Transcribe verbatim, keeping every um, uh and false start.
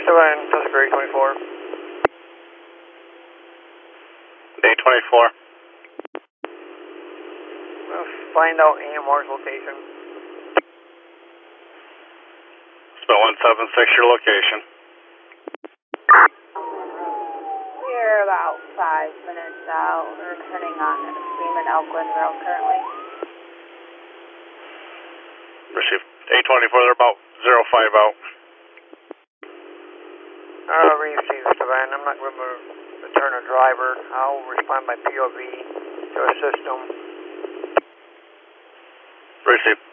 Savannah, Tuscany twenty-four. Day twenty-four. Let's find out A M R's location. Spell one seven six your location. We're about five minutes out. We're turning on Freeman Elkland Road currently. Receive. A twenty-four, they're about zero five out. Uh, receive Savannah. I'm not going to return a driver. I'll respond by P O V to a system. Receive.